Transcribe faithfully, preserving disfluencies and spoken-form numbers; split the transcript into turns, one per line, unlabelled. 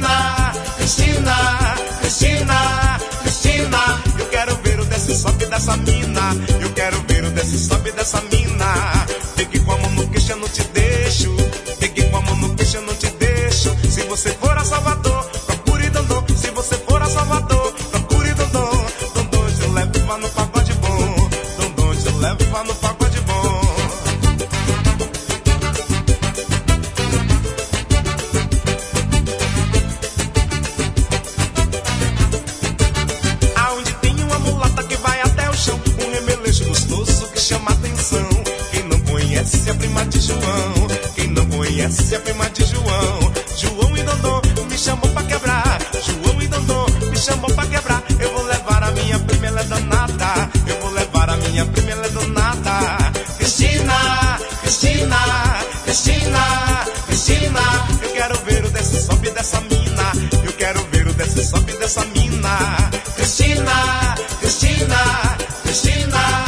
Cristina, Cristina, Cristina, Cristina, eu quero ver o desce e sobe dessa mina. Eu quero ver o desce e sobe dessa mina. Peguei com a mão no queixo, eu não te deixo. Peguei com a mão no queixo, eu não te deixo. Se você for a Salvador, procure Dondô. Se você for a Salvador, procure Dondô. Dondô, te levo lá no pagode bom. Dondô, te levo lá no pagode bom. Aonde tem uma mulata que vai até o chão, um remeleixo gostoso que chama atenção. Quem não conhece a prima de João, quem não conhece a prima de João. João e Dondô me chamou pra quebrar. João e Dondô me chamou pra quebrar. Eu vou levar a minha prima, ela é danada. Eu vou levar a minha prima, ela é danada. Cristina, Cristina, Cristina, Cristina, eu quero ver o desce e sobe dessa mina. Eu quero ver o desce e sobe dessa mina. Cristina, Cristina, Cristina.